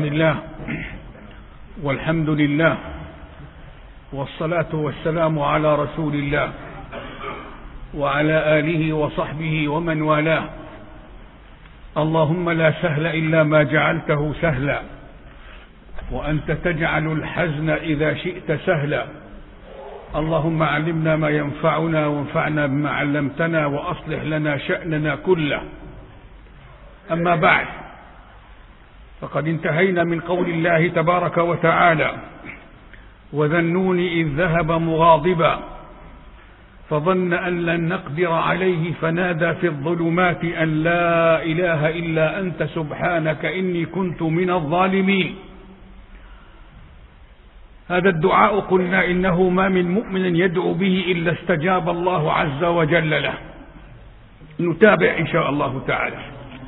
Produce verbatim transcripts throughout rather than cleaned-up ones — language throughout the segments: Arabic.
الله والحمد لله والصلاة والسلام على رسول الله وعلى آله وصحبه ومن والاه. اللهم لا سهل إلا ما جعلته سهلا وأنت تجعل الحزن إذا شئت سهلا. اللهم علمنا ما ينفعنا وانفعنا بما علمتنا وأصلح لنا شأننا كله. أما بعد، فقد انتهينا من قول الله تبارك وتعالى: وذا النون إذ ذهب مغاضبا فظن أن لن نقدر عليه فنادى في الظلمات أن لا إله إلا أنت سبحانك إني كنت من الظالمين. هذا الدعاء قلنا إنه ما من مؤمن يدعو به إلا استجاب الله عز وجل له. نتابع إن شاء الله تعالى.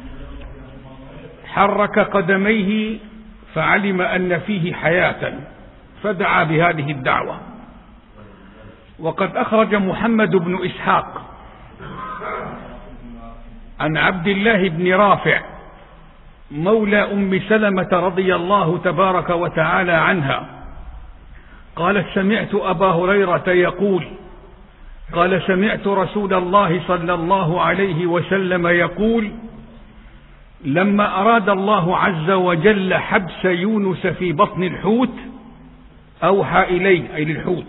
حرك قدميه فعلم أن فيه حياة فدعا بهذه الدعوة. وقد أخرج محمد بن إسحاق عن عبد الله بن رافع مولى أم سلمة رضي الله تبارك وتعالى عنها قالت: سمعت أبا هريرة يقول قال سمعت رسول الله صلى الله عليه وسلم يقول: لما أراد الله عز وجل حبس يونس في بطن الحوت أوحى إليه، أي للحوت،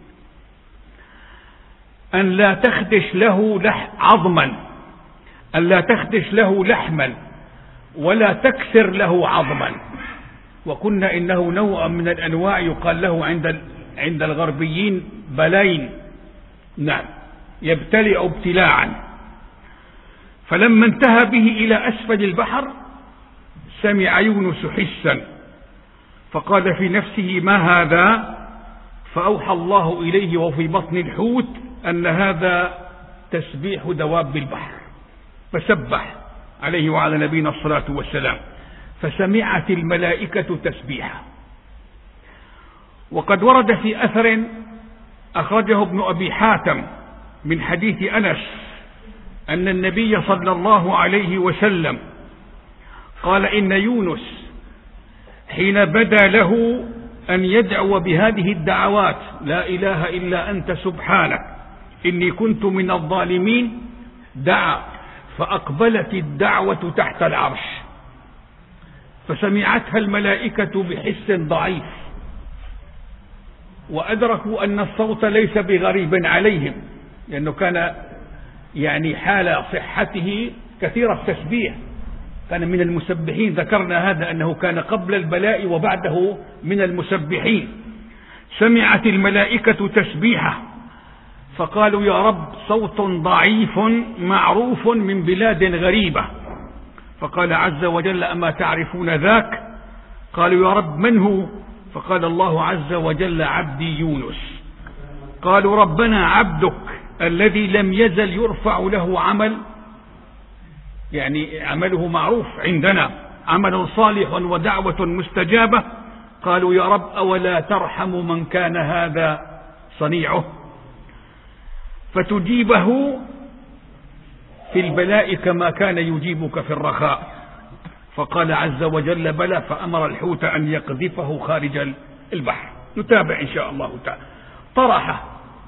أن لا تخدش له لح عظما أن لا تخدش له لحما ولا تكسر له عظما. وقلنا إنه نوع من الأنواع يقال له عند عند الغربيين بلين، نعم، يبتلع ابتلاعا. فلما انتهى به إلى أسفل البحر سمع يونس حسا فقال في نفسه: ما هذا؟ فأوحى الله إليه وفي بطن الحوت أن هذا تسبيح دواب البحر، فسبح عليه وعلى نبينا الصلاة والسلام، فسمعت الملائكة تسبيحه. وقد ورد في أثر أخرجه ابن أبي حاتم من حديث أنس أن النبي صلى الله عليه وسلم قال: إن يونس حين بدا له أن يدعو بهذه الدعوات لا إله إلا أنت سبحانك إني كنت من الظالمين دعا فأقبلت الدعوة تحت العرش فسمعتها الملائكة بحس ضعيف، وأدركوا أن الصوت ليس بغريب عليهم لأنه كان يعني حال صحته كثير التسبيح، كان من المسبحين. ذكرنا هذا أنه كان قبل البلاء وبعده من المسبحين. سمعت الملائكة تسبيحه فقالوا: يا رب صوت ضعيف معروف من بلاد غريبة. فقال عز وجل: أما تعرفون ذاك؟ قالوا: يا رب من هو؟ فقال الله عز وجل: عبدي يونس. قالوا: ربنا عبدك الذي لم يزل يرفع له عمل، يعني عمله معروف عندنا، عمل صالح ودعوة مستجابة. قالوا: يا رب أولا ترحم من كان هذا صنيعه فتجيبه في البلاء كما كان يجيبك في الرخاء؟ فقال عز وجل: بلى، فأمر الحوت أن يقذفه خارج البحر. نتابع إن شاء الله تعالى. طرحه.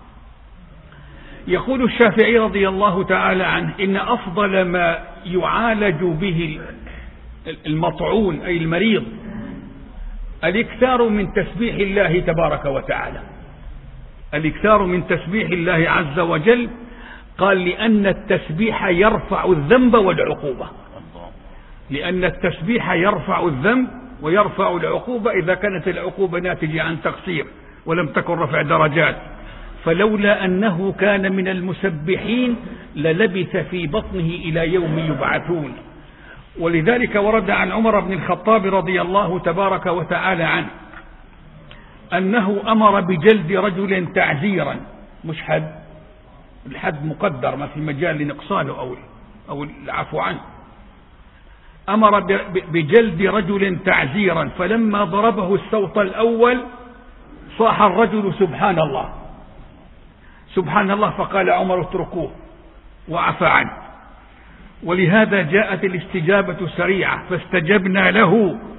يقول الشافعي رضي الله تعالى عنه: إن أفضل ما يعالج به المطعون أي المريض الاكثار من تسبيح الله تبارك وتعالى، الاكثار من تسبيح الله عز وجل. قال: لأن التسبيح يرفع الذنب والعقوبة، لأن التسبيح يرفع الذنب ويرفع العقوبة إذا كانت العقوبة ناتجة عن تقصير ولم تكن رفع درجات. فلولا أنه كان من المسبحين للبث في بطنه إلى يوم يبعثون. ولذلك ورد عن عمر بن الخطاب رضي الله تبارك وتعالى عنه أنه أمر بجلد رجل تعزيرا، مش حد، الحد مقدر ما في مجال لنقصانه أو أو العفو عنه. أمر بجلد رجل تعزيرا فلما ضربه الصوت الأول صاح الرجل: سبحان الله سبحان الله. فقال عمر: اتركوه، وعفى عنه. ولهذا جاءت الاستجابة سريعة فاستجبنا له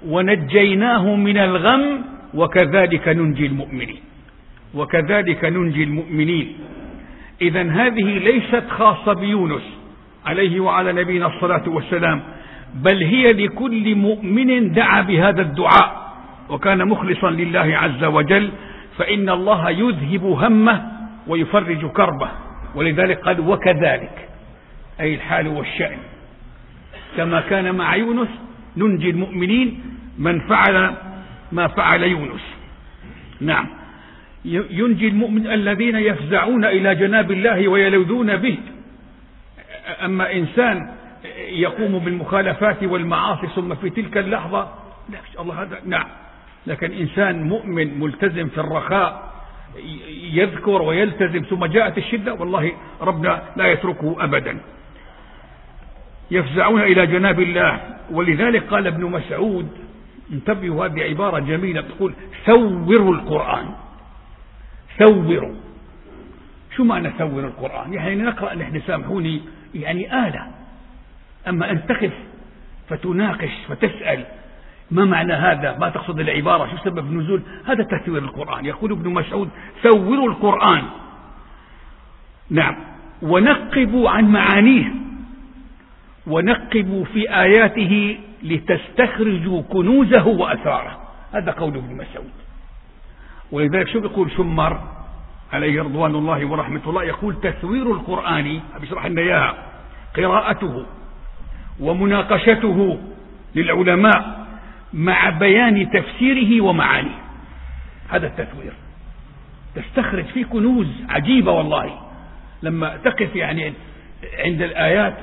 ونجيناه من الغم وكذلك ننجي المؤمنين وكذلك ننجي المؤمنين. إذن هذه ليست خاصة بيونس عليه وعلى نبينا الصلاة والسلام، بل هي لكل مؤمن دعا بهذا الدعاء وكان مخلصا لله عز وجل، فإن الله يذهب همه ويفرج كربه. ولذلك قال وكذلك، أي الحال والشأن، كما كان مع يونس ننجي المؤمنين من فعل ما فعل يونس. نعم، ينجي المؤمن الذين يفزعون إلى جناب الله ويلوذون به. أما إنسان يقوم بالمخالفات والمعاصي ثم في تلك اللحظة لا الله هذا نعم، لكن إنسان مؤمن ملتزم في الرخاء يذكر ويلتزم ثم جاءت الشدة والله ربنا لا يتركه أبدا. يفزعون إلى جناب الله. ولذلك قال ابن مسعود، انتبهوا هذه عبارة جميلة تقول ثوروا القرآن. ثوروا، شو معنى ثور القرآن؟ يعني نقرأ نحن سامحوني يعني آلة، أما أن تقف فتناقش فتسأل ما معنى هذا، ما تقصد العبارة، شو سبب نزول هذا تثوير القرآن. يقول ابن مسعود ثوروا القرآن. نعم، ونقبوا عن معانيه ونقبوا في آياته لتستخرجوا كنوزه وأسراره. هذا قول ابن مسعود. ولذلك شو بيقول شمر عليه رضوان الله ورحمة الله؟ يقول تثوير القرآن، بشرح لنا إياها، قراءته ومناقشته للعلماء مع بيان تفسيره ومعانيه. هذا التثوير، تستخرج فيه كنوز عجيبة والله. لما تقف يعني عند الآيات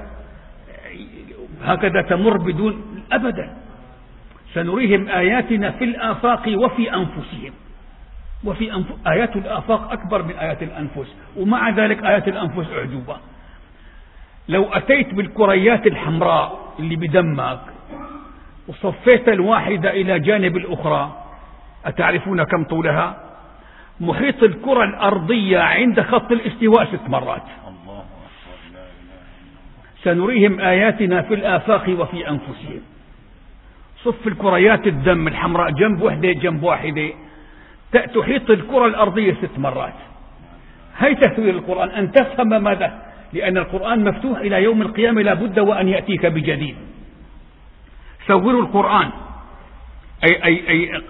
هكذا تمر بدون أبدا. سنريهم آياتنا في الآفاق وفي أنفسهم. وفي أنف... آيات الآفاق أكبر من آيات الأنفس، ومع ذلك آيات الأنفس أعجوبة. لو أتيت بالكريات الحمراء اللي بدمك وصفيت الواحدة إلى جانب الأخرى، أتعرفون كم طولها؟ محيط الكرة الأرضية عند خط الاستواء ست مرات. سنريهم آياتنا في الآفاق وفي أنفسهم. صف الكريات الدم الحمراء جنب واحدة جنب واحدة تحيط الكرة الأرضية ست مرات. هي تثوير القرآن، أن تفهم ماذا، لأن القرآن مفتوح إلى يوم القيامة، لا بد وأن يأتيك بجديد. ثوروا القرآن أي, أي, أي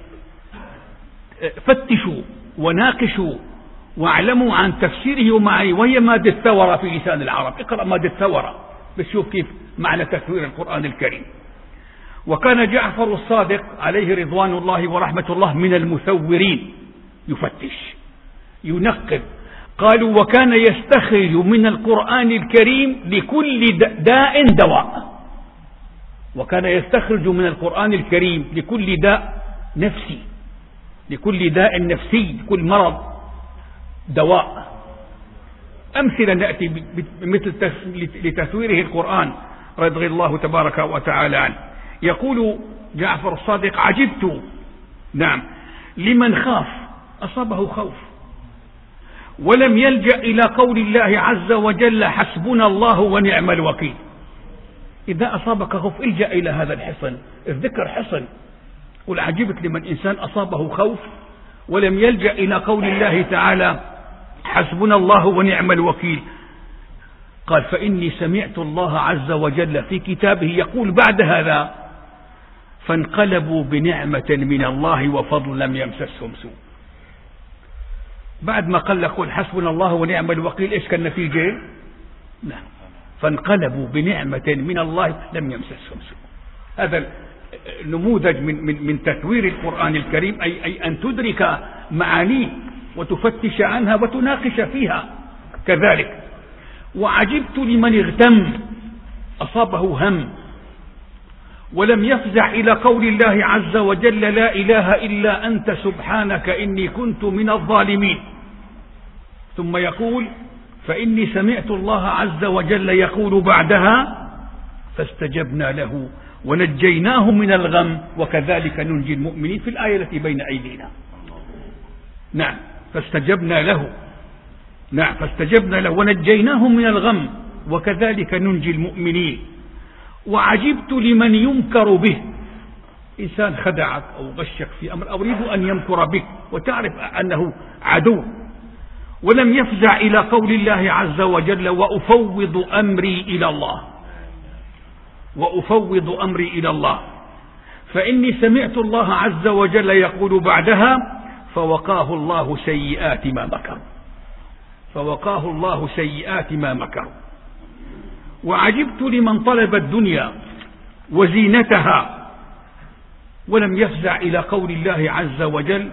فتشوا وناقشوا واعلموا عن تفسيره ومعانيه، وهي مادة ثورة في لسان العرب. اقرأ مادة ثورة بتشوف كيف معنى تثوير القرآن الكريم. وكان جعفر الصادق عليه رضوان الله ورحمة الله من المثورين، يفتش ينقب. قالوا وكان يستخرج من القرآن الكريم لكل داء دواء. وكان يستخرج من القرآن الكريم لكل داء نفسي، لكل داء نفسي، كل مرض دواء. أمثلة نأتي مثل لتثويره القرآن رضي الله تبارك وتعالى عنه. يقول جعفر الصادق عجبت نعم لمن خاف أصابه خوف ولم يلجأ إلى قول الله عز وجل حسبنا الله ونعم الوكيل. إذا أصابك خوف الجأ إلى هذا الحصن، الذكر حصن. قل عجبت لمن إنسان أصابه خوف ولم يلجأ إلى قول الله تعالى حسبنا الله ونعم الوكيل. قال فإني سمعت الله عز وجل في كتابه يقول بعد هذا فانقلبوا بنعمة من الله وفضل لم يمسسهم سوء. بعد ما قال قل حسبنا الله ونعم الوكيل ايش كان النتيجة؟ نعم فانقلبوا بنعمة من الله لم يمسسهم سوء. هذا نموذج من, من, من تثوير القرآن الكريم، أي, أي أن تدرك معانيه وتفتش عنها وتناقش فيها. كذلك وعجبت لمن اغتم أصابه هم ولم يفزع إلى قول الله عز وجل لا إله إلا أنت سبحانك إني كنت من الظالمين. ثم يقول فإني سمعت الله عز وجل يقول بعدها فاستجبنا له ونجيناه من الغم وكذلك ننجي المؤمنين في الآية التي بين أيدينا. نعم فاستجبنا له نعم فاستجبنا له ونجيناه من الغم وكذلك ننجي المؤمنين. وعجبت لمن ينكر به إنسان خدعك أو غشك في أمر أو يريد أن يمكر بك وتعرف أنه عدو، ولم يفزع إلى قول الله عز وجل وأفوض أمري إلى الله، وأفوض أمري إلى الله، فإني سمعت الله عز وجل يقول بعدها فوقاه الله سيئات ما مكروا، فوقاه الله سيئات ما مكروا. وعجبت لمن طلب الدنيا وزينتها ولم يفزع إلى قول الله عز وجل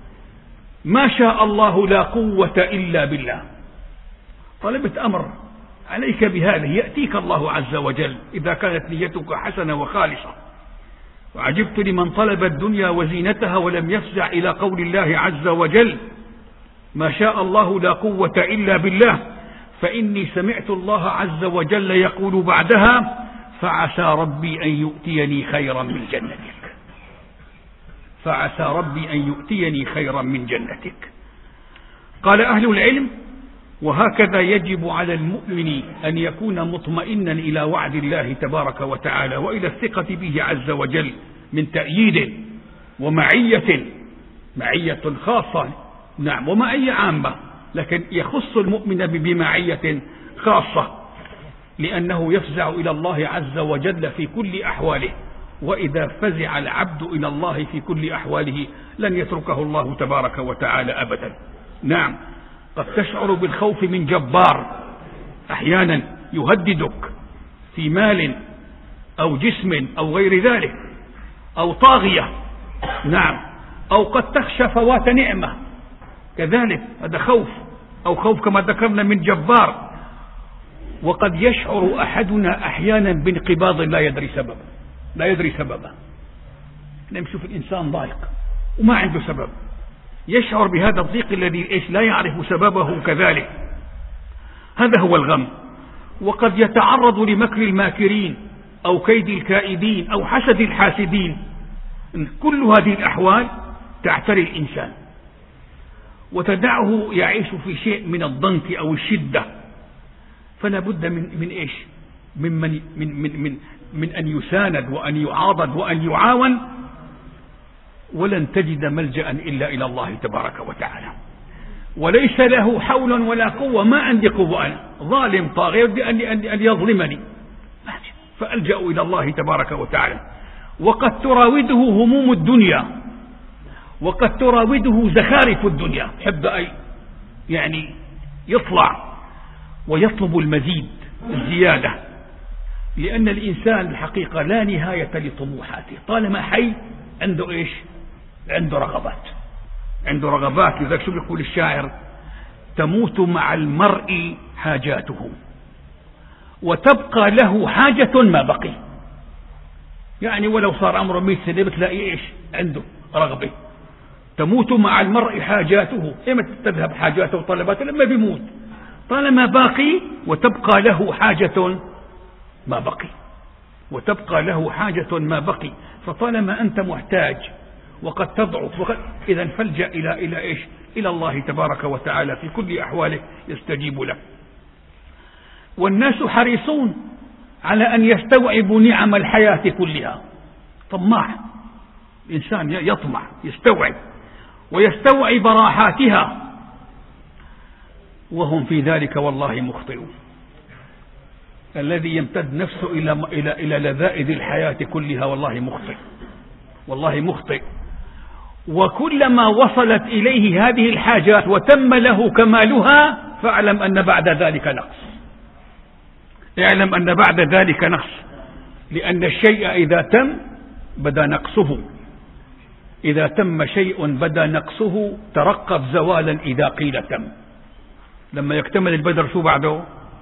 ما شاء الله لا قوة إلا بالله. طلبت أمر عليك بهذه يأتيك الله عز وجل إذا كانت نيتك حسنة وخالصة. وعجبت لمن طلب الدنيا وزينتها ولم يفزع إلى قول الله عز وجل ما شاء الله لا قوة إلا بالله، فإني سمعت الله عز وجل يقول بعدها فعسى ربي أن يؤتيني خيرا من جنتك، فعسى ربي أن يؤتيني خيرا من جنتك. قال أهل العلم وهكذا يجب على المؤمن أن يكون مطمئنا إلى وعد الله تبارك وتعالى وإلى الثقة به عز وجل من تأييد ومعية، معية خاصة نعم ومعية عامة، لكن يخص المؤمن بمعية خاصة لأنه يفزع إلى الله عز وجل في كل أحواله، وإذا فزع العبد إلى الله في كل أحواله لن يتركه الله تبارك وتعالى أبدا. نعم قد تشعر بالخوف من جبار أحيانا يهددك في مال أو جسم أو غير ذلك أو طاغية، نعم، أو قد تخشى فوات نعمة كذلك، هذا خوف أو خوف كما ذكرنا من جبار. وقد يشعر أحدنا أحيانا بانقباض لا يدري سببه، لا يدري سببه، نشوف الإنسان ضايق وما عنده سبب، يشعر بهذا الضيق الذي إيش لا يعرف سببه كذلك، هذا هو الغم. وقد يتعرض لمكر الماكرين أو كيد الكائدين أو حسد الحاسدين، كل هذه الأحوال تعتري الإنسان وتدعه يعيش في شيء من الضنك أو الشدة، فلا بد من من إيش من من من من, من, من أن يساند وأن يعاضد وأن يعاون، ولن تجد ملجأ إلا إلى الله تبارك وتعالى. وليس له حول ولا قوة، ما عندي قوة أنا ظالم طاغي يريد أن يظلمني، فألجأ إلى الله تبارك وتعالى. وقد تراوده هموم الدنيا، وقد تراوده زخارف الدنيا، حب أي يعني يطلع ويطلب المزيد الزيادة، لأن الإنسان الحقيقة لا نهاية لطموحاته، طالما حي عنده إيش؟ عنده رغبات، عنده رغبات. لذلك شو بيقول الشاعر؟ تموت مع المرء حاجاته وتبقى له حاجة ما بقي. يعني ولو صار عمره مئة سنة بتلاقي إيش عنده رغبة. تموت مع المرء حاجاته، إمتى تذهب حاجاته وطلباته؟ لما بيموت، طالما باقي وتبقى له حاجة ما بقي، وتبقى له حاجة ما بقي. فطالما أنت محتاج وقد تضعف وقد إذا فلجأ إلى إلى إيش؟ إلى الله تبارك وتعالى في كل أحواله يستجيب له. والناس حريصون على أن يستوعبوا نعم الحياة كلها، طماع، الإنسان يطمع يستوعب ويستوعب راحاتها، وهم في ذلك والله مخطئون. الذي يمتد نفسه إلى إلى إلى لذائذ الحياة كلها والله مخطئ، والله مخطئ. وكلما وصلت إليه هذه الحاجات وتم له كمالها فاعلم أن بعد ذلك نقص، اعلم أن بعد ذلك نقص، لأن الشيء إذا تم بدا نقصه، إذا تم شيء بدا نقصه. ترقب زوالا إذا قيل تم، لما يكتمل البدر شو بعده؟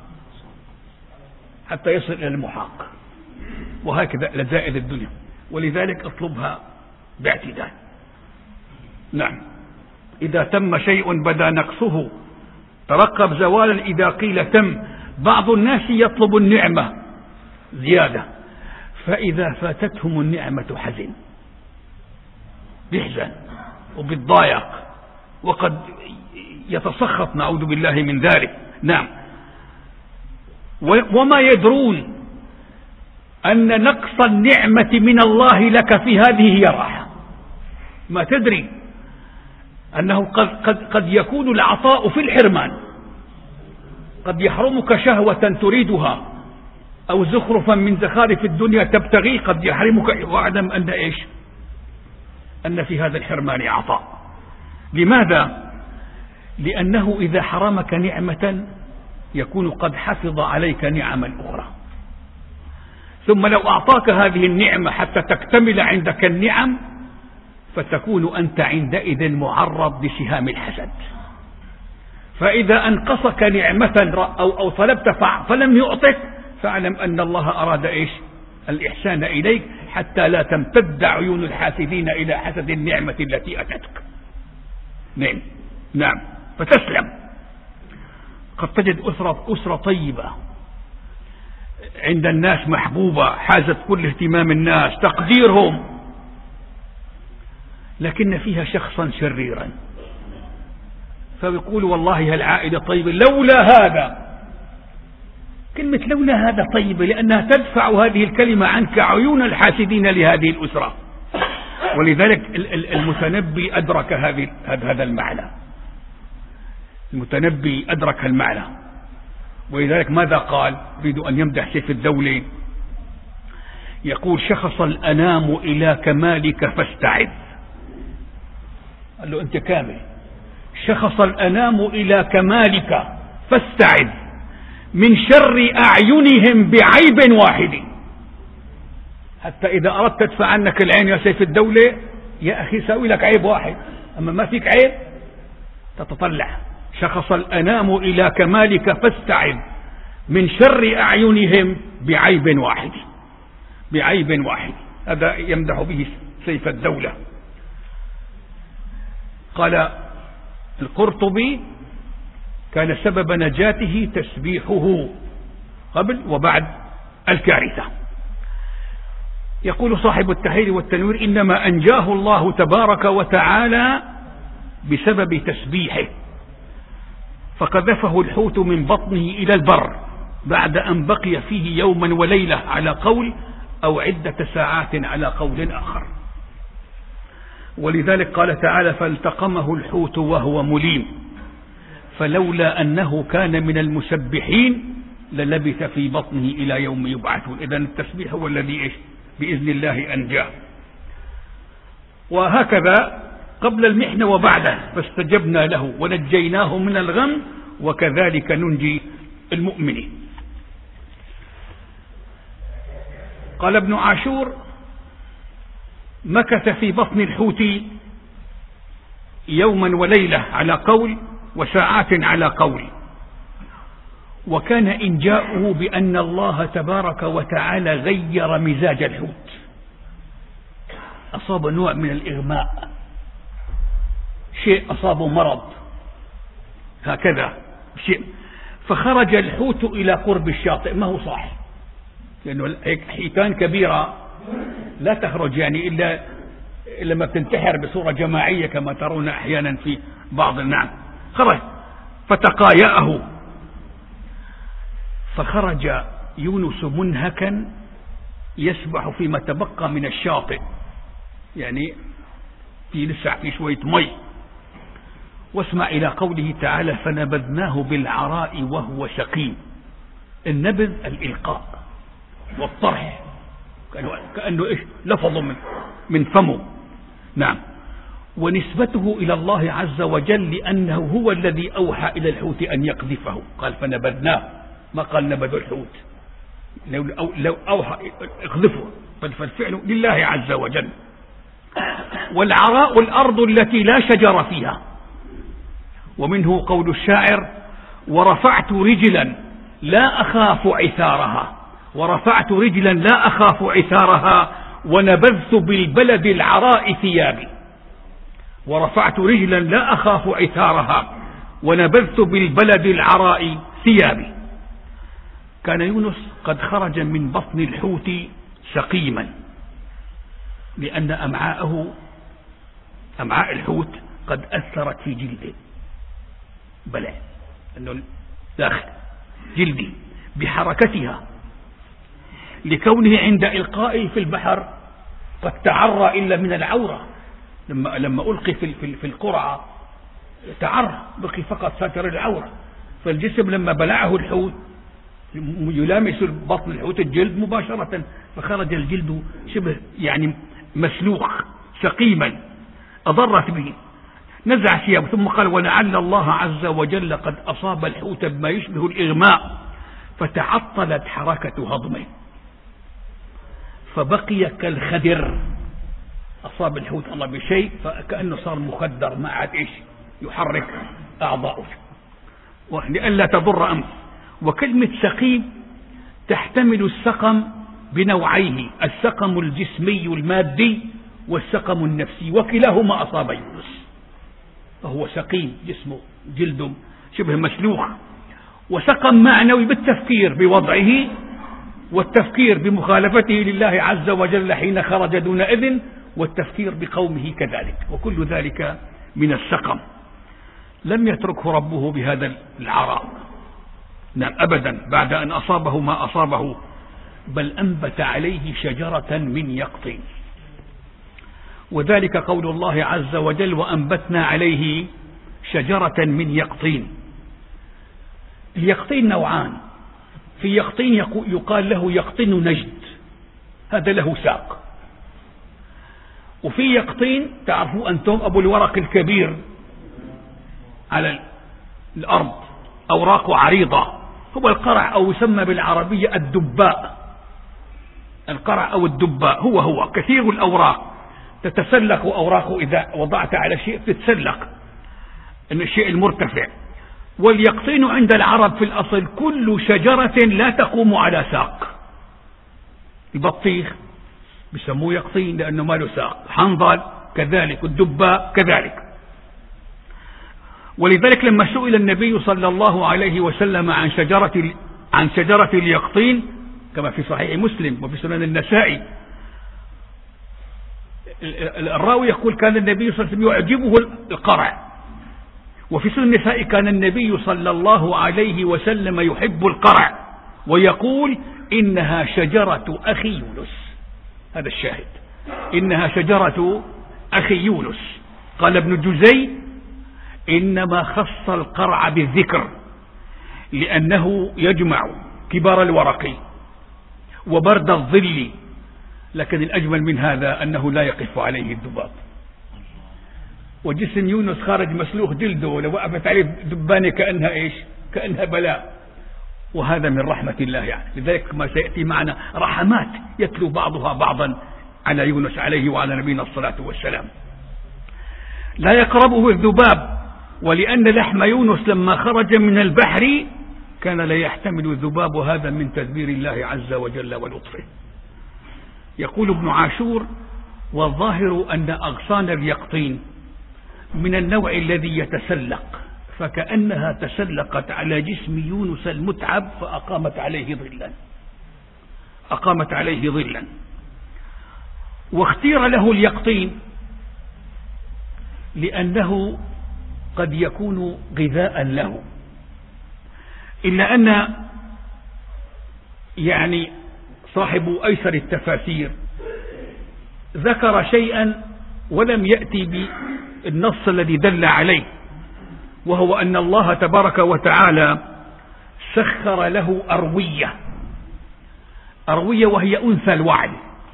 حتى يصل إلى المحاق، وهكذا لذائذ الدنيا. ولذلك اطلبها باعتدال. نعم، إذا تم شيء بدا نقصه. ترقب زوالا إذا قيل تم. بعض الناس يطلب النعمة زيادة، فإذا فاتتهم النعمة حزن، بيحزن وبيتضايق وقد يتسخط، نعوذ بالله من ذلك. نعم، وما يدرون أن نقص النعمة من الله لك في هذه هي راحة. ما تدري أنه قد, قد, قد يكون العطاء في الحرمان، قد يحرمك شهوة تريدها أو زخرفا من زخارف الدنيا تبتغي، قد يحرمك، واعلم أن إيش؟ أن في هذا الحرمان عطاء. لماذا؟ لأنه إذا حرمك نعمة يكون قد حفظ عليك نعما أخرى، ثم لو أعطاك هذه النعمة حتى تكتمل عندك النعم فتكون أنت عندئذ معرض لسهام الحسد. فإذا أنقصك نعمة أو, أو طلبت فلم يعطك فاعلم أن الله أراد إيش؟ الإحسان إليك حتى لا تمتد عيون الحاسدين إلى حسد النعمة التي أتتك. نعم نعم فتسلم. قد تجد أسرة, أسرة طيبة عند الناس محبوبة، حازت كل اهتمام الناس، تقديرهم، لكن فيها شخصا شريرا، فيقول والله هالعائلة طيبة لولا هذا. كلمة لولا هذا طيبة لأنها تدفع هذه الكلمة عنك عيون الحاسدين لهذه الأسرة. ولذلك المتنبي أدرك هذا المعنى، المتنبي أدرك المعنى. ولذلك ماذا قال؟ يريد أن يمدح سيف الدولة، يقول شخص الأنام إلى كمالك فاستعذ. قال له أنت كامل. شخص الأنام إلى كمالك فاستعذ من شر أعينهم بعيب واحد. حتى إذا أردت تدفع عنك العين يا سيف الدولة، يا أخي سوي لك عيب واحد، أما ما فيك عيب تتطلع. شخص الأنام إلى كمالك فاستعذ من شر أعينهم بعيب واحد، بعيب واحد. هذا يمدح به سيف الدولة. قال القرطبي كان سبب نجاته تسبيحه قبل وبعد الكارثة. يقول صاحب التحرير والتنوير إنما أنجاه الله تبارك وتعالى بسبب تسبيحه، فقذفه الحوت من بطنه إلى البر بعد أن بقي فيه يوما وليلة على قول، أو عدة ساعات على قول آخر. ولذلك قال تعالى فالتقمه الحوت وهو مليم فلولا أنه كان من المسبحين للبث في بطنه إلى يوم يبعثون. إذن التسبيح هو الذي إيش؟ بإذن الله أنجاه. وهكذا قبل المحنة وبعده فاستجبنا له ونجيناه من الغم وكذلك ننجي المؤمنين. قال ابن عاشور مكث في بطن الحوت يوما وليلة على قول وساعات على قول، وكان إنجاؤه بأن الله تبارك وتعالى غير مزاج الحوت، أصاب نوع من الإغماء، شيء أصابه مرض هكذا شيء، فخرج الحوت إلى قرب الشاطئ، ما هو صح لأنه حيتان كبيرة لا تخرج يعني إلا لما بتنتحر بصورة جماعية كما ترون أحيانا في بعض النعم. خرج فتقايأه، فخرج يونس منهكا يسبح فيما تبقى من الشاطئ، يعني في لسع في شوية مي. واسمع إلى قوله تعالى فنبذناه بالعراء وهو سقيم. النبذ الإلقاء والطرح، كأنه إيش لفظ من, من فمه. نعم. ونسبته إلى الله عز وجل لأنه هو الذي أوحى إلى الحوت أن يقذفه، قال فنبذناه، ما قال نبذ الحوت. لو, أو لو أوحى اقذفه فالفعل لله عز وجل. والعراء الأرض التي لا شجر فيها، ومنه قول الشاعر ورفعت رجلا لا أخاف عثارها، ورفعت رجلا لا أخاف عثارها ونبذت بالبلد العراء ثيابي. ورفعت رجلا لا أخاف عثارها ونبذت بالبلد العراء ثيابي. كان يونس قد خرج من بطن الحوت سقيما، لأن أمعاءه أمعاء الحوت قد أثرت في جلده، بلى أنه داخل جلدي بحركتها لكونه عند إلقائه في البحر قد تعرى إلا من العورة، لما لما ألقي في في القرعة تعرى، بقي فقط ساتر العورة. فالجسم لما بلعه الحوت يلامس بطن الحوت الجلد مباشرة، فخرج الجلد شبه يعني مسلوخ سقيما أضرت به. نزع ثيابه ثم قال: ولعل الله عز وجل قد أصاب الحوت بما يشبه الإغماء فتعطلت حركة هضمه فبقي كالخدر. أصاب الحوت الله بشيء فكأنه صار مخدر، ما عاد إيش يحرك أعضاؤه لئلا تضر أنفه. وكلمة سقيم تحتمل السقم بنوعيه: السقم الجسمي المادي والسقم النفسي، وكلاهما أصاب يونس، فهو سقيم جسمه جلده شبه مسلوخ، وسقم معنوي بالتفكير بوضعه والتفكير بمخالفته لله عز وجل حين خرج دون إذن، والتفكير بقومه كذلك، وكل ذلك من السقم. لم يتركه ربه بهذا العراء، نعم أبدا، بعد أن أصابه ما أصابه، بل أنبت عليه شجرة من يقطين. وذلك قول الله عز وجل: وأنبتنا عليه شجرة من يقطين. اليقطين نوعان، في يقطين يقال له يقطين نجد، هذا له ساق، وفي يقطين تعرفوا أنتم أبو الورق الكبير على الأرض أوراقه عريضة، هو القرع أو يسمى بالعربية الدباء. القرع أو الدباء هو هو كثير الأوراق، تتسلق أوراقه إذا وضعت على شيء تتسلق الشيء المرتفع. واليقطين عند العرب في الأصل كل شجرة لا تقوم على ساق. البطيخ بيسموه يقطين لأنه ما له ساق، حنظل كذلك، الدباء كذلك. ولذلك لما سئل النبي صلى الله عليه وسلم عن شجرة عن شجرة اليقطين كما في صحيح مسلم وفي سنن النسائي، الراوي يقول: كان النبي صلى الله عليه وسلم يعجبه القرع. وفي سنن النسائي: كان النبي صلى الله عليه وسلم يحب القرع ويقول: إنها شجرة أخي يونس. هذا الشاهد، إنها شجرة أخي يونس. قال ابن جزي: إنما خص القرع بالذكر لأنه يجمع كبار الورق وبرد الظل، لكن الأجمل من هذا أنه لا يقف عليه الذباب. وجسم يونس خارج مسلوخ جلده، ولو وقفت عليه دبانة كأنها إيش كأنها بلاء، وهذا من رحمة الله يعني. لذلك ما سيأتي معنا رحمات يتلو بعضها بعضا على يونس عليه وعلى نبينا الصلاة والسلام. لا يقربه الذباب، ولأن لحم يونس لما خرج من البحر كان لا يحتمل الذباب، هذا من تدبير الله عز وجل ولطفه. يقول ابن عاشور: والظاهر أن أغصان اليقطين من النوع الذي يتسلق، فكأنها تسلقت على جسم يونس المتعب فأقامت عليه ظلا أقامت عليه ظلا واختير له اليقطين لأنه قد يكون غذاء له، إلا أن يعني صاحب أيسر التفاسير ذكر شيئا ولم يأتي بالنص الذي دل عليه، وهو أن الله تبارك وتعالى سخر له أروية أروية وهي أنثى الوعل،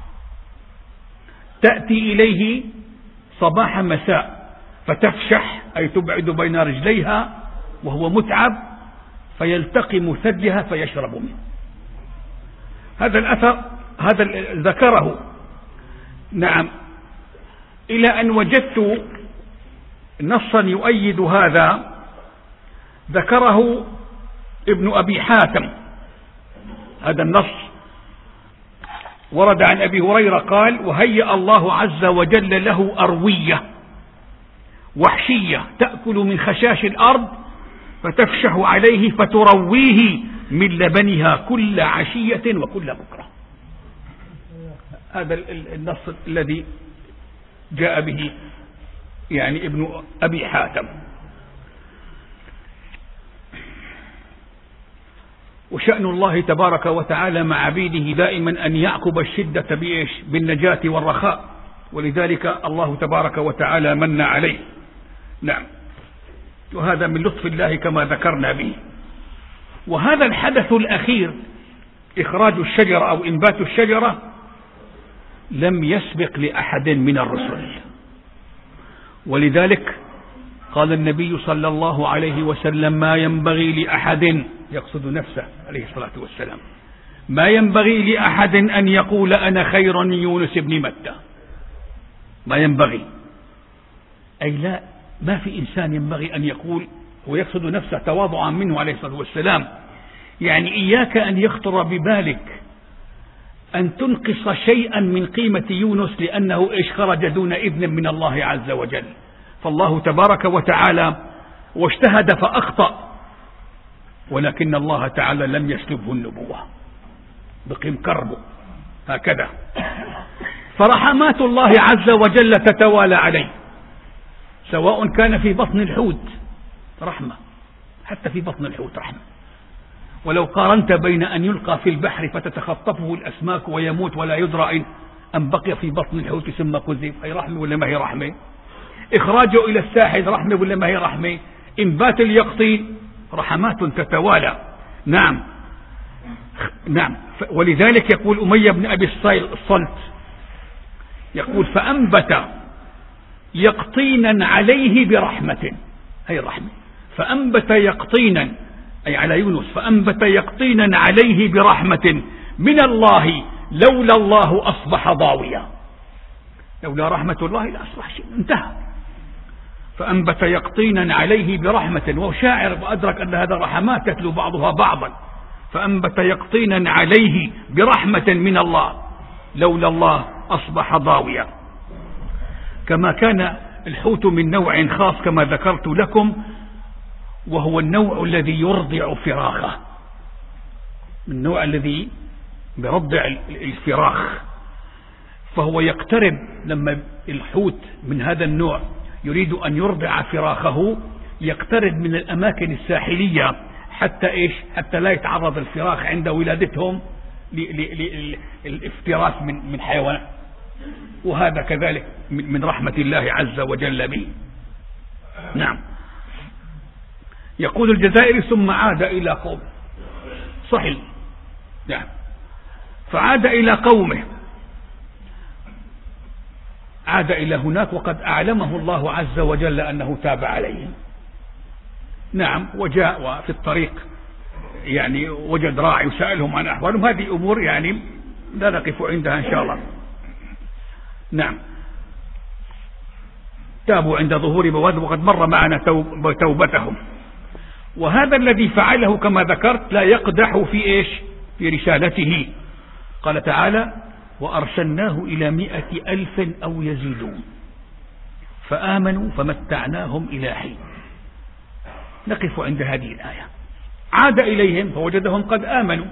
تأتي إليه صباح مساء فتفشح أي تبعد بين رجليها وهو متعب، فيلتقم ثديها فيشرب منه. هذا الأثر هذا ذكره، نعم، إلى أن وجدت نصا يؤيد هذا، ذكره ابن أبي حاتم. هذا النص ورد عن أبي هريرة قال: وهيأ الله عز وجل له أروية وحشية تأكل من خشاش الأرض فتفشح عليه فترويه من لبنها كل عشية وكل بكرة. هذا النص الذي جاء به يعني ابن أبي حاتم. وشأن الله تبارك وتعالى مع عبيده دائما أن يعقب الشدة بإيش؟ بالنجاة والرخاء، ولذلك الله تبارك وتعالى من عليه. نعم، وهذا من لطف الله كما ذكرنا به. وهذا الحدث الأخير إخراج الشجرة أو إنبات الشجرة لم يسبق لأحد من الرسل، ولذلك قال النبي صلى الله عليه وسلم: ما ينبغي لأحد، يقصد نفسه عليه الصلاة والسلام، ما ينبغي لأحد أن يقول أنا خير من يونس بن متى. ما ينبغي، أي لا، ما في إنسان ينبغي أن يقول، ويقصد نفسه تواضعا منه عليه الصلاة والسلام. يعني إياك أن يخطر ببالك أن تنقص شيئا من قيمة يونس لأنه إيش؟ خرج دون إذن من الله عز وجل. فالله تبارك وتعالى واجتهد فأخطأ، ولكن الله تعالى لم يسلبه النبوة، بقي مكربه هكذا. فرحمات الله عز وجل تتوالى عليه، سواء كان في بطن الحوت رحمة، حتى في بطن الحوت رحمة. ولو قارنت بين أن يلقى في البحر فتتخطفه الأسماك ويموت ولا يدرى أن بقي في بطن الحوت ثم كذب، هي رحمة ولا ما هي رحمة؟ إخراجه إلى الساحل رحمة ولا ما هي رحمة؟ إنبات اليقطين رحمات تتوالى. نعم نعم. ولذلك يقول أمية بن أبي الصلت يقول: فأنبت يقطينا عليه برحمة، هي الرحمة. فأنبت يقطينا أي على يونس، فأنبت يقطينا عليه برحمة من الله، لولا الله أصبح ضاويا. لولا رحمة الله لأصبح شيء، انتهى. فأنبت يقطينا عليه برحمة، وهو شاعر وأدرك أن هذا رحمات تتلو بعضها بعضا. فأنبت يقطينا عليه برحمة من الله، لولا الله أصبح ضاويا. كما كان الحوت من نوع خاص كما ذكرت لكم، وهو النوع الذي يرضع فراخه، من النوع الذي يرضع الفراخ. فهو يقترب، لما الحوت من هذا النوع يريد أن يرضع فراخه يقترب من الأماكن الساحلية حتى إيش؟ حتى لا يتعرض الفراخ عند ولادتهم للافتراس من من حيوان. وهذا كذلك من رحمة الله عز وجل به. نعم. يقول الجزائري: ثم عاد إلى قومه. صحيح. نعم. فعاد إلى قومه، عاد إلى هناك وقد أعلمه الله عز وجل أنه تاب عليهم. نعم. وجاء وفي الطريق يعني وجد راعي وسألهم عن أحوالهم. هذه أمور يعني لا نقف عندها إن شاء الله. نعم. تابوا عند ظهور بواد، وقد مر معنا توبتهم. وهذا الذي فعله كما ذكرت لا يقدح في إيش؟ في رسالته. قال تعالى: وأرسلناه إلى مئة ألف أو يزيدون فآمنوا فمتعناهم إلى حين. نقف عند هذه الآية. عاد إليهم فوجدهم قد آمنوا،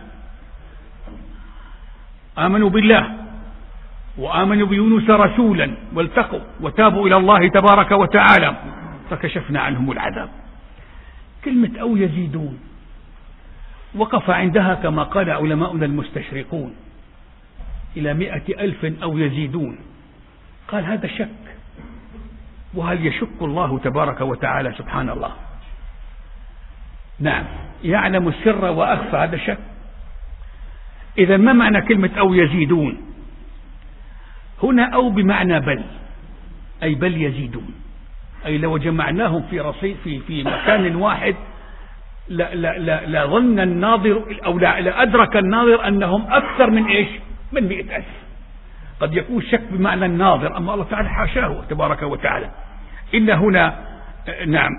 آمنوا بالله وآمنوا بيونس رسولا والتقوا وتابوا إلى الله تبارك وتعالى فكشفنا عنهم العذاب. كلمة أو يزيدون وقف عندها كما قال علماؤنا المستشرقون: إلى مئة ألف أو يزيدون. قال هذا شك، وهل يشك الله تبارك وتعالى؟ سبحان الله. نعم، يعلم السر وأخفى، هذا شك. إذا ما معنى كلمة أو يزيدون؟ هنا أو بمعنى بل، أي بل يزيدون، أي لو جمعناهم في رصيد في في مكان واحد لا لا لا لا ظن الناظر أو لا, لا أدرك الناظر أنهم أكثر من إيش؟ من مئة ألف. قد يكون شك بمعنى الناظر، أما الله تعالى حاشاه تبارك وتعالى. إن هنا نعم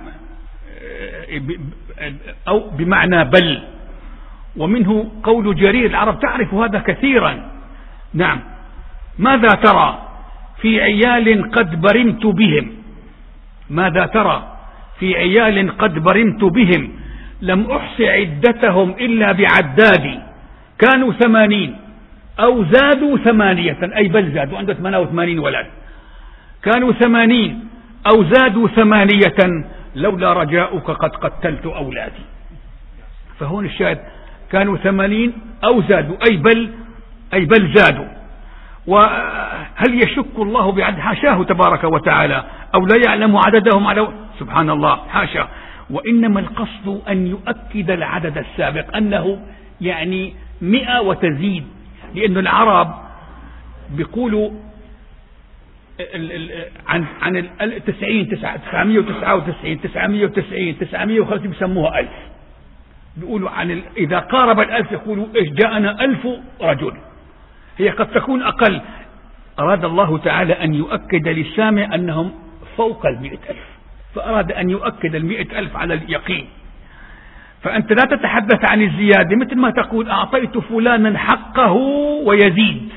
أو بمعنى بل. ومنه قول جرير، العرب تعرف هذا كثيرا. نعم. ماذا ترى في عيال قد برمت بهم، ماذا ترى في عيال قد برمت بهم، لم أحص عدتهم إلا بعدادي، كانوا ثمانين أو زادوا ثمانية، أي بل زادوا، عنده ثمانية وثمانين ولد، كانوا ثمانين أو زادوا ثمانية، لولا رجاؤك قد قتلت أولادي. فهون الشاهد كانوا ثمانين أو زادوا، أي بل أي بل زادوا. وهل يشك الله بعد؟ حاشاه تبارك وتعالى، أو لا يعلم عددهم على سبحان الله، حاشا. وإنما القصد أن يؤكد العدد السابق، أنه يعني مئة وتزيد، لأن العرب بيقولوا عن عن التسعين تسعمائة وتسعة وتسعين تسعمائة وتسعين تسعمائة وخمسين بسموها ألف. بيقولوا عن إذا قارب الألف يقولوا إيش جاءنا ألف رجل. هي قد تكون أقل. أراد الله تعالى أن يؤكد للسامع أنهم فوق المئة ألف، فأراد أن يؤكد المئة ألف على اليقين. فأنت لا تتحدث عن الزيادة، مثل ما تقول أعطيت فلانا حقه ويزيد.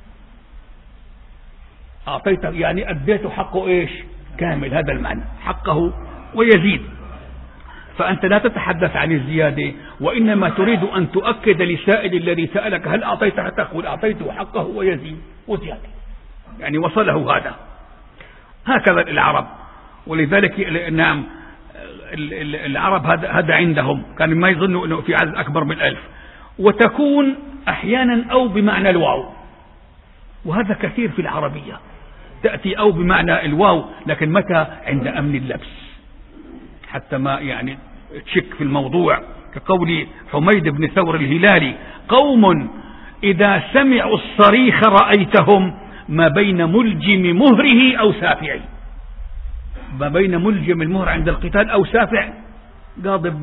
أعطيته يعني أديته حقه إيش كامل، هذا المعنى، حقه ويزيد. فأنت لا تتحدث عن الزيادة، وإنما تريد أن تؤكد لسائل الذي سألك هل أعطيت حقه، تقول أعطيته حقه ويزيد وزيادة، يعني وصله هذا. هكذا العرب. ولذلك نعم العرب هذا هذا عندهم كان ما يظنوا أنه في عدد أكبر من ألف. وتكون أحيانا أو بمعنى الواو، وهذا كثير في العربية، تأتي أو بمعنى الواو، لكن متى؟ عند أمن اللبس، حتى ما يعني تشك في الموضوع، كقول حميد بن ثور الهلالي: قوم إذا سمعوا الصريخ رأيتهم ما بين ملجم مهره أو سافعه. ما بين ملجم المهر عند القتال أو سافع قاضب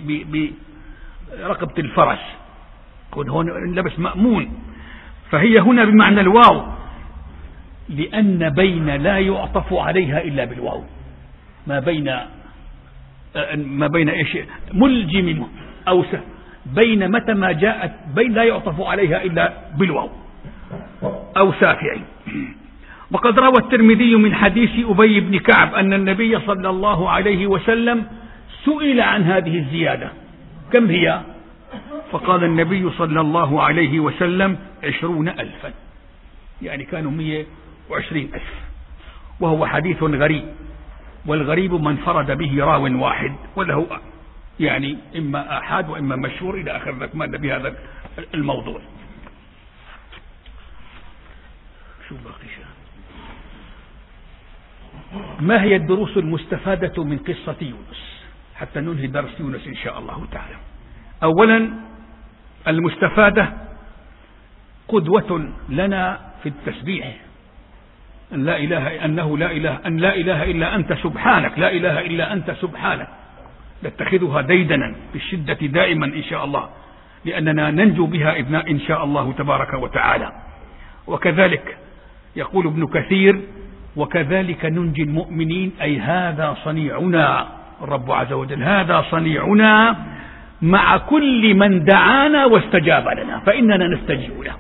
برقبة الفرس، قد هون لبس مأمون. فهي هنا بمعنى الواو، لأن بين لا يعطف عليها إلا بالواو. ما بين ما بين إيش ملجم أو سافع، بين متى ما جاءت بين لا يعطف عليها إلا بالواو أو سافع. وقد روى الترمذي من حديث أبي بن كعب أن النبي صلى الله عليه وسلم سئل عن هذه الزيادة كم هي؟ فقال النبي صلى الله عليه وسلم: عشرون ألفا، يعني كانوا مئة وعشرين ألف. وهو حديث غريب، والغريب من فرد به راو واحد، وله يعني إما آحاد وإما مشهور إلى آخر ذلك. ما بهذا الموضوع. شو باقي شيء؟ ما هي الدروس المستفادة من قصة يونس حتى ننهي درس يونس إن شاء الله تعالى؟ أولا المستفادة قدوة لنا في التسبيح، أن لا إله أنه لا إله أن لا إله إلا أنت سبحانك، لا إله إلا أنت سبحانك، نتخذها ديدنا في الشدة دائما إن شاء الله، لأننا ننجو بها إذنا إن شاء الله تبارك وتعالى. وكذلك يقول ابن كثير: وكذلك ننجي المؤمنين، أي هذا صنيعنا، الرب عز وجل هذا صنيعنا مع كل من دعانا واستجاب لنا، فإننا نستجيب له.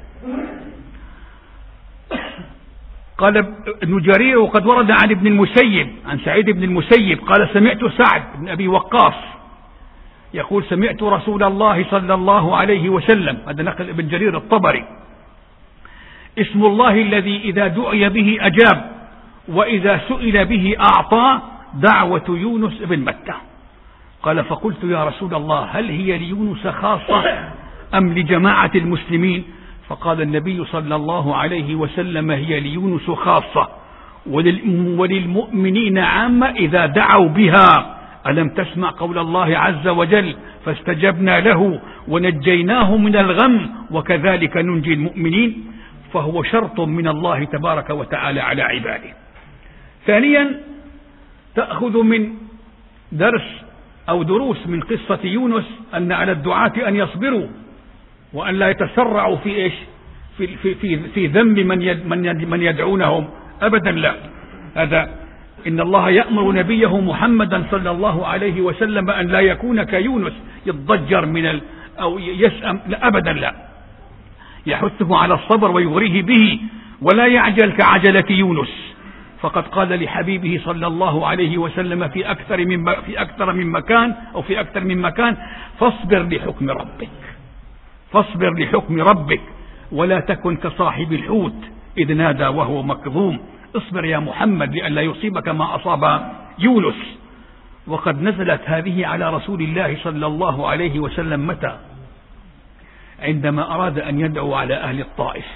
قال ابن جرير: وقد ورد عن ابن المسيب عن سعيد بن المسيب قال: سمعت سعد بن أبي وقاص يقول: سمعت رسول الله صلى الله عليه وسلم، هذا نقل ابن جرير الطبري: اسم الله الذي إذا دعي به أجاب، وإذا سئل به أعطى، دعوة يونس بن متى. قال: فقلت يا رسول الله هل هي ليونس خاصة أم لجماعة المسلمين؟ فقال النبي صلى الله عليه وسلم: هي ليونس خاصة، وللمؤمنين عامة إذا دعوا بها. ألم تسمع قول الله عز وجل: فاستجبنا له ونجيناه من الغم وكذلك ننجي المؤمنين. فهو شرط من الله تبارك وتعالى على عباده. ثانيا تأخذ من درس أو دروس من قصة يونس أن على الدعاة أن يصبروا، وأن لا يتسرعوا في إيش في في في, في ذنب من يد من, من يدعونهم أبدا، لا. هذا إن الله يأمر نبيه محمدا صلى الله عليه وسلم أن لا يكون كيونس يتضجر من ال أو يسأم، لا أبدا، لا. يحثه على الصبر ويغريه به، ولا يعجل كعجلة يونس. فقد قال لحبيبه صلى الله عليه وسلم في أكثر من في أكثر من مكان أو في أكثر من مكان: فاصبر لحكم ربك، فاصبر لحكم ربك ولا تكن كصاحب الحوت إذ نادى وهو مكظوم. اصبر يا محمد لئلا يصيبك ما أصاب يونس. وقد نزلت هذه على رسول الله صلى الله عليه وسلم متى؟ عندما أراد أن يدعو على أهل الطائف،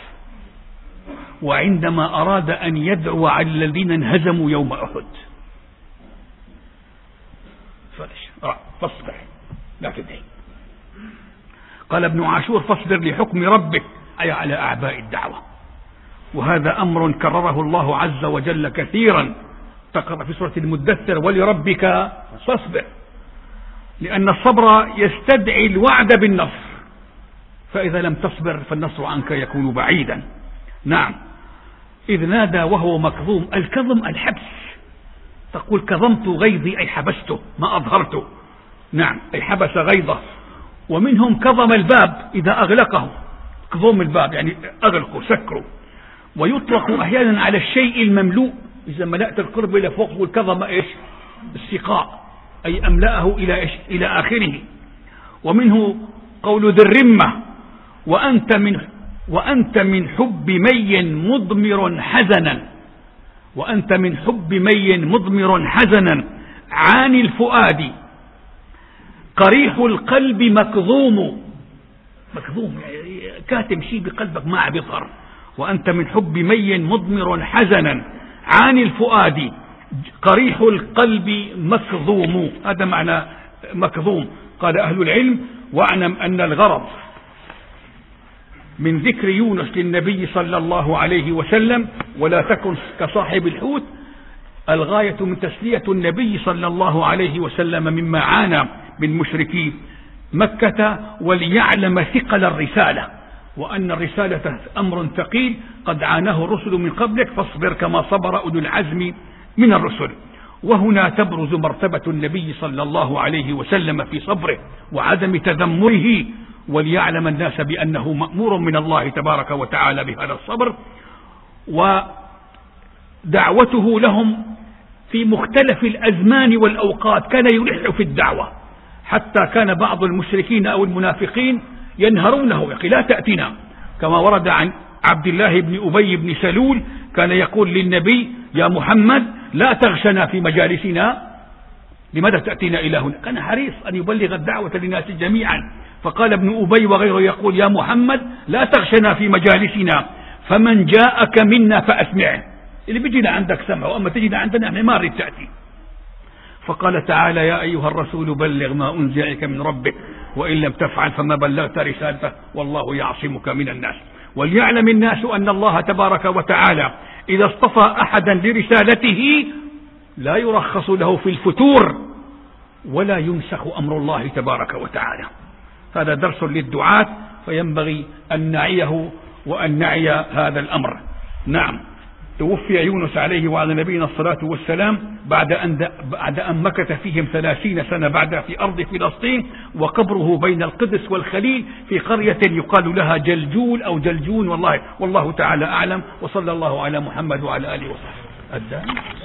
وعندما أراد أن يدعو على الذين انهزموا يوم أحد. فاصبر لا تدعي. قال ابن عاشور: فاصبر لحكم ربك، أي على أعباء الدعوة. وهذا أمر كرره الله عز وجل كثيرا، تقرأ في سورة المدثر: ولربك فاصبر، لأن الصبر يستدعي الوعد بالنصر، فإذا لم تصبر فالنصر عنك يكون بعيدا. نعم. إذ نادى وهو مكظوم. الكظم الحبس، تقول كظمت غيظي أي حبسته ما أظهرته. نعم، أي حبس غيظه. ومنهم كظم الباب إذا أغلقه، كظوم الباب يعني أغلقه سكره. ويطلق أحيانا على الشيء المملوء، إذا ملأت القرب إلى فوق والكظم إيش؟ السقاء، أي أملأه إلى إيش؟ إلى آخره. ومنه قول ذي الرمة: وأنت من وأنت من حب مي مضمر حزنا، وأنت من حب مي مضمر حزنا عاني الفؤاد قريح القلب مكظوم. مكظوم يعني كاتم شيء بقلبك ما عم يظهر. وأنت من حب مي مضمر حزنا عاني الفؤاد قريح القلب مكظوم. هذا معنى مكظوم. قال أهل العلم: واعلم أن الغرض من ذكر يونس للنبي صلى الله عليه وسلم ولا تكن كصاحب الحوت، الغاية من تسلية النبي صلى الله عليه وسلم مما عانى من مشركي مكة، وليعلم ثقل الرسالة، وأن الرسالة أمر ثقيل قد عاناه الرسل من قبلك، فاصبر كما صبر أولو العزم من الرسل. وهنا تبرز مرتبة النبي صلى الله عليه وسلم في صبره وعدم تذمره، وليعلم الناس بأنه مأمور من الله تبارك وتعالى بهذا الصبر. ودعوته لهم في مختلف الأزمان والأوقات كان يلح في الدعوة، حتى كان بعض المشركين أو المنافقين ينهرونه، يقول: لا تأتنا، كما ورد عن عبد الله بن أبي بن سلول كان يقول للنبي: يا محمد لا تغشنا في مجالسنا، لماذا تأتينا إلى هنا؟ كان حريص أن يبلغ الدعوة للناس جميعا. فقال ابن أبي وغيره يقول: يا محمد لا تغشنا في مجالسنا، فمن جاءك منا فأسمعه، اللي بيجينا عندك سمع، وأما تجينا عندنا احنا ما نريد تأتي. فقال تعالى: يا أيها الرسول بلغ ما أنزل إليك من ربك وإن لم تفعل فما بلغت رسالته والله يعصمك من الناس. وليعلم الناس أن الله تبارك وتعالى إذا اصطفى أحدا لرسالته لا يرخص له في الفتور ولا ينسخ أمر الله تبارك وتعالى. هذا درس للدعاة، فينبغي أن نعيه وأن نعي هذا الأمر. نعم. توفي يونس عليه وعلى نبينا الصلاة والسلام بعد أن بعد أن مكث فيهم ثلاثين سنة بعد في أرض فلسطين، وقبره بين القدس والخليل في قرية يقال لها جلجول أو جلجون، والله والله تعالى أعلم. وصلى الله على محمد وعلى آله وصحبه.